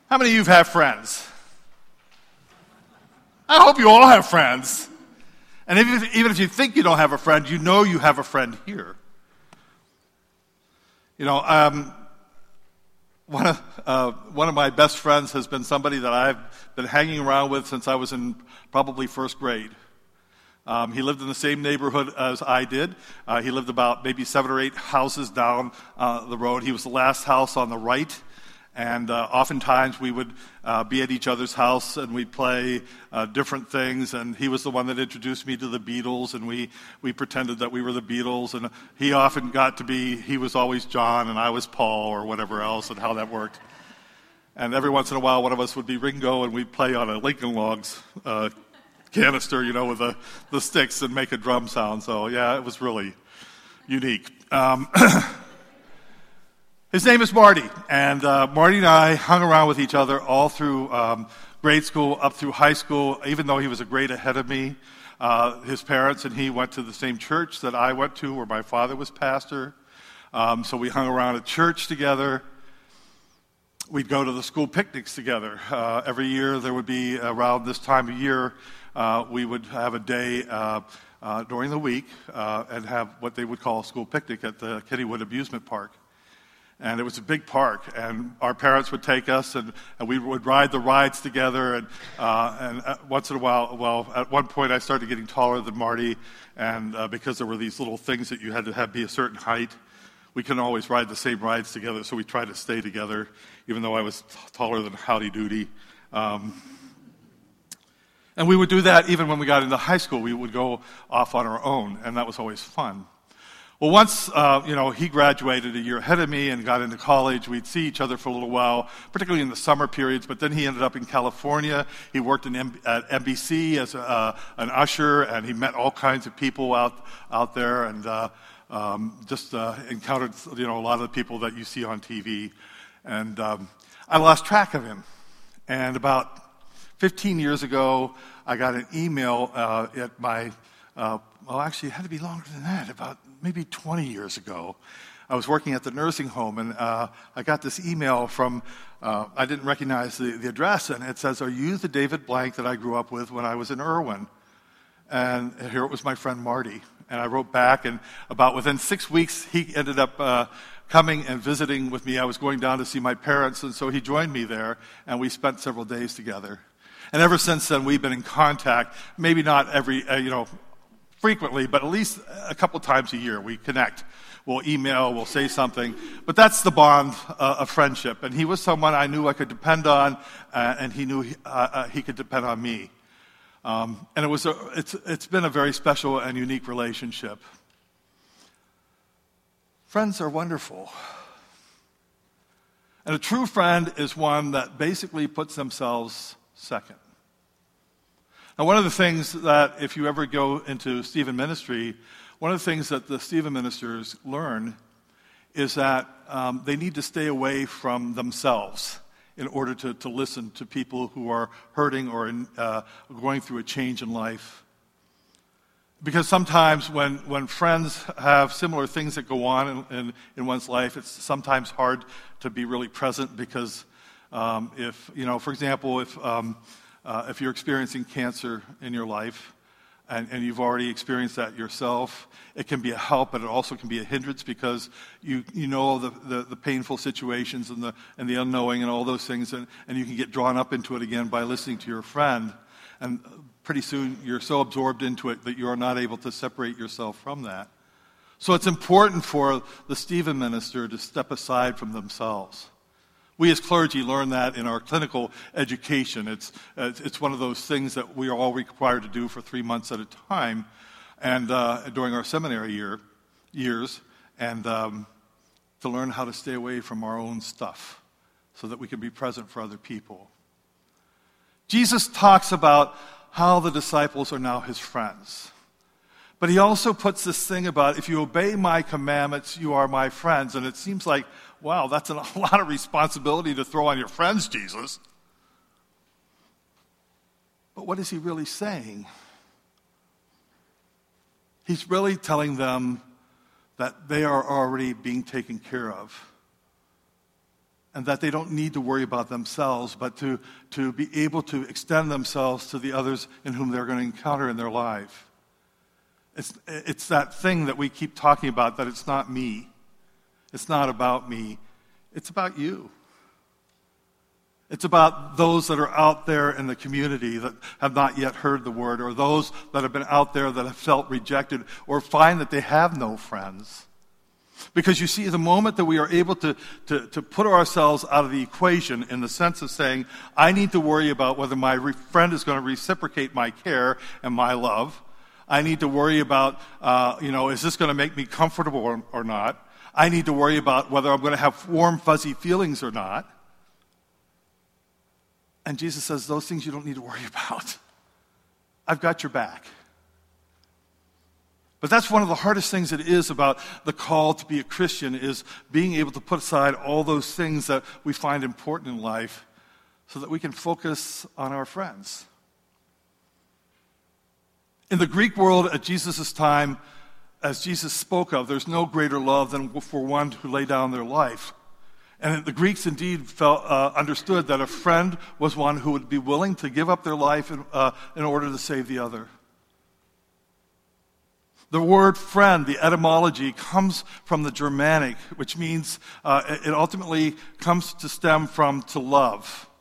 How many of you have friends? I hope you all have friends. And even if you think you don't have a friend, you know you have a friend here. You know, one of my best friends has been somebody that I've been hanging around with since I was in probably first grade. He lived in the same neighborhood as I did. He lived about maybe 7 or 8 houses down the road. He was the last house on the right. And oftentimes we would be at each other's house and we'd play different things. And he was the one that introduced me to the Beatles, and we pretended that we were the Beatles. And he often got to be, he was always John and I was Paul or whatever else, and how that worked. And every once in a while one of us would be Ringo, and we'd play on a Lincoln Logs canister, you know, with the sticks and make a drum sound. So yeah, it was really unique. His name is Marty, and Marty and I hung around with each other all through grade school, up through high school, even though he was a grade ahead of me. His parents and he went to the same church that I went to, where my father was pastor. So we hung around at church together. We'd go to the school picnics together. Every year there would be, around this time of year, we would have a day during the week and have what they would call a school picnic at the Kennywood Amusement Park. And it was a big park, and our parents would take us, and we would ride the rides together. And once in a while, well, at one point I started getting taller than Marty, and because there were these little things that you had to have be a certain height, we couldn't always ride the same rides together, so we tried to stay together, even though I was taller than Howdy Doody. And we would do that even when we got into high school. We would go off on our own, and that was always fun. Well, once, he graduated a year ahead of me and got into college. We'd see each other for a little while, particularly in the summer periods, but then he ended up in California. He worked at NBC as an usher, and he met all kinds of people out there, and just encountered, a lot of the people that you see on TV. And I lost track of him. And about 15 years ago, I got an email at my, actually it had to be longer than that, about maybe 20 years ago. I was working at the nursing home, and I got this email from, I didn't recognize the address, and it says, "Are you the David Blank that I grew up with when I was in Irwin?" And here it was my friend Marty. And I wrote back, and about within 6 weeks, he ended up coming and visiting with me. I was going down to see my parents, and so he joined me there, and we spent several days together. And ever since then, we've been in contact, maybe not every, frequently, but at least a couple times a year we connect. We'll email, we'll say something, but that's the bond of friendship. And he was someone I knew I could depend on, and he knew he could depend on me. And it's been a very special and unique relationship. Friends are wonderful. And a true friend is one that basically puts themselves second. Now, one of the things that, if you ever go into Stephen ministry, one of the things that the Stephen ministers learn is that they need to stay away from themselves in order to listen to people who are hurting or going through a change in life. Because sometimes when friends have similar things that go on in one's life, it's sometimes hard to be really present because for example, if you're experiencing cancer in your life and you've already experienced that yourself, it can be a help, but it also can be a hindrance because you know the painful situations and the unknowing and all those things, and you can get drawn up into it again by listening to your friend. And pretty soon you're so absorbed into it that you are not able to separate yourself from that. So it's important for the Stephen minister to step aside from themselves. We as clergy learn that in our clinical education. It's one of those things that we are all required to do for 3 months at a time, and during our seminary years, and to learn how to stay away from our own stuff so that we can be present for other people. Jesus talks about how the disciples are now his friends. But he also puts this thing about, if you obey my commandments, you are my friends. And it seems like, wow, that's a lot of responsibility to throw on your friends, Jesus. But what is he really saying? He's really telling them that they are already being taken care of. and that they don't need to worry about themselves, but to be able to extend themselves to the others in whom they're going to encounter in their life. It's that thing that we keep talking about, that it's not me. It's not about me. It's about you. It's about those that are out there in the community that have not yet heard the word, or those that have been out there that have felt rejected or find that they have no friends. Because you see, the moment that we are able to put ourselves out of the equation in the sense of saying, I need to worry about whether my friend is going to reciprocate my care and my love. I need to worry about, is this going to make me comfortable or not? I need to worry about whether I'm going to have warm, fuzzy feelings or not. And Jesus says, those things you don't need to worry about. I've got your back. But that's one of the hardest things it is about the call to be a Christian, is being able to put aside all those things that we find important in life so that we can focus on our friends. In the Greek world at Jesus' time, as Jesus spoke of, there's no greater love than for one who lay down their life. And the Greeks indeed understood that a friend was one who would be willing to give up their life in order to save the other. The word friend, the etymology, comes from the Germanic, which means it ultimately comes to stem from to love.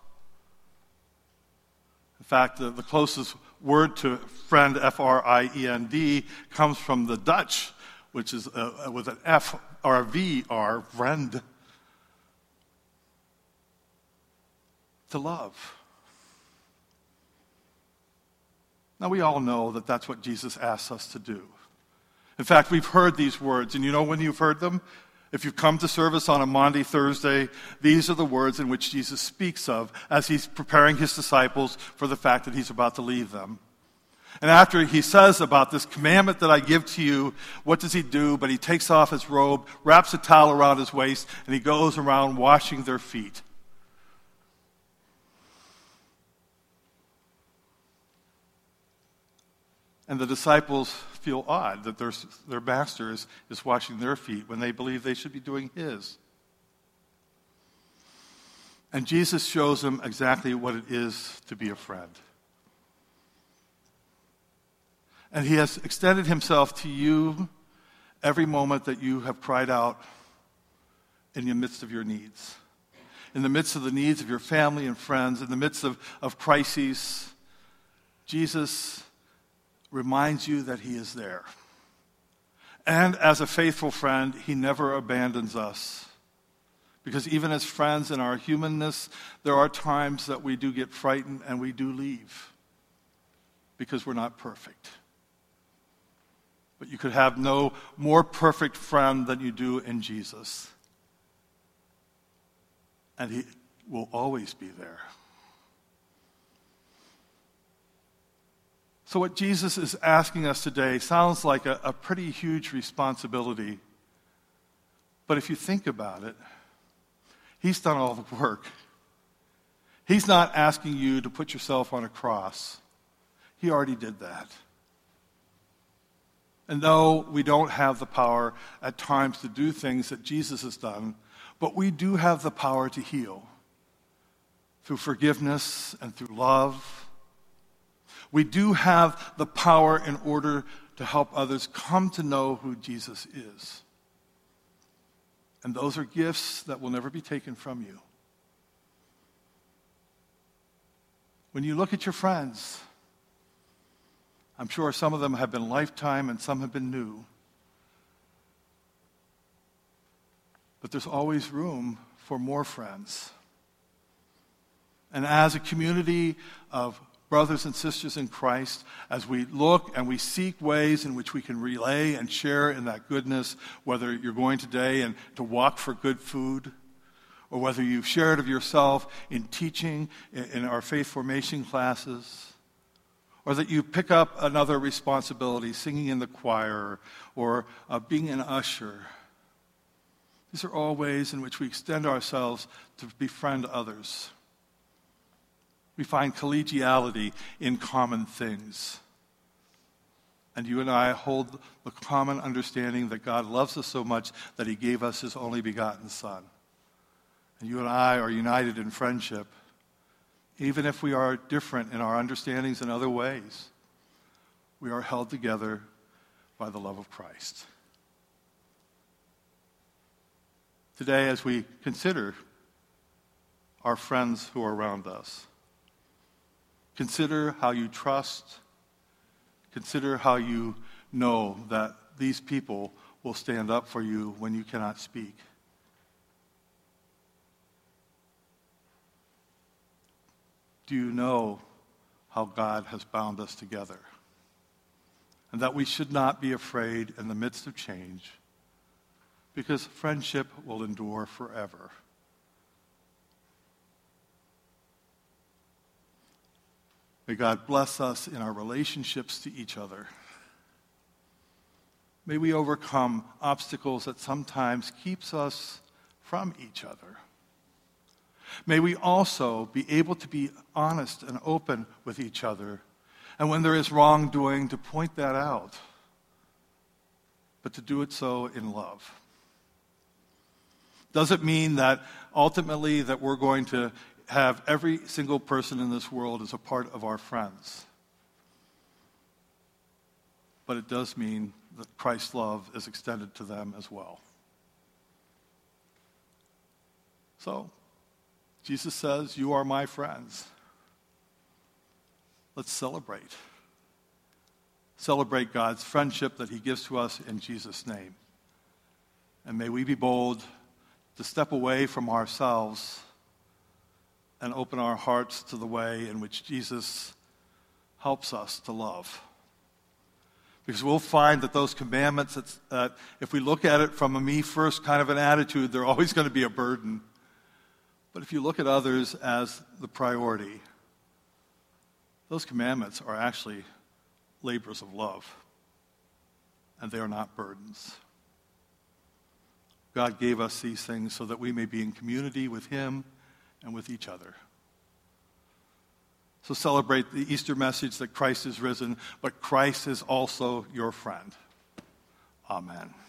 In fact, the closest word to friend, F-R-I-E-N-D, comes from the Dutch, which is with an F or a V-R, vriend. To love. Now, we all know that that's what Jesus asks us to do. In fact, we've heard these words, and you know when you've heard them? If you've come to service on a Maundy Thursday, these are the words in which Jesus speaks of as he's preparing his disciples for the fact that he's about to leave them. And after he says about this commandment that I give to you, what does he do? But he takes off his robe, wraps a towel around his waist, and he goes around washing their feet. And the disciples feel odd that their master is washing their feet when they believe they should be doing his. And Jesus shows them exactly what it is to be a friend. And he has extended himself to you every moment that you have cried out in the midst of your needs. In the midst of the needs of your family and friends, in the midst of crises, Jesus reminds you that he is there. And as a faithful friend, he never abandons us. Because even as friends in our humanness, there are times that we do get frightened and we do leave. Because we're not perfect. But you could have no more perfect friend than you do in Jesus. And he will always be there. So what Jesus is asking us today sounds like a pretty huge responsibility. But if you think about it, he's done all the work. He's not asking you to put yourself on a cross. He already did that. And though we don't have the power at times to do things that Jesus has done, but we do have the power to heal through forgiveness and through love. We do have the power in order to help others come to know who Jesus is. And those are gifts that will never be taken from you. When you look at your friends, I'm sure some of them have been lifetime and some have been new. But there's always room for more friends. And as a community of brothers and sisters in Christ, as we look and we seek ways in which we can relay and share in that goodness, whether you're going today and to walk for good food, or whether you've shared of yourself in teaching in our faith formation classes, or that you pick up another responsibility, singing in the choir, or being an usher. These are all ways in which we extend ourselves to befriend others. We find collegiality in common things. And you and I hold the common understanding that God loves us so much that he gave us his only begotten Son. And you and I are united in friendship, even if we are different in our understandings in other ways. We are held together by the love of Christ. Today, as we consider our friends who are around us, consider how you trust, consider how you know that these people will stand up for you when you cannot speak. Do you know how God has bound us together? And that we should not be afraid in the midst of change, because friendship will endure forever. May God bless us in our relationships to each other. May we overcome obstacles that sometimes keeps us from each other. May we also be able to be honest and open with each other, and when there is wrongdoing, to point that out, but to do it so in love. Does it mean that ultimately that we're going to have every single person in this world as a part of our friends? But it does mean that Christ's love is extended to them as well. So, Jesus says, "You are my friends." Let's celebrate. Celebrate God's friendship that he gives to us in Jesus' name. And may we be bold to step away from ourselves and open our hearts to the way in which Jesus helps us to love. Because we'll find that those commandments, that if we look at it from a me-first kind of an attitude, they're always going to be a burden. But if you look at others as the priority, those commandments are actually labors of love, and they are not burdens. God gave us these things so that we may be in community with him and with each other. So celebrate the Easter message that Christ is risen, but Christ is also your friend. Amen.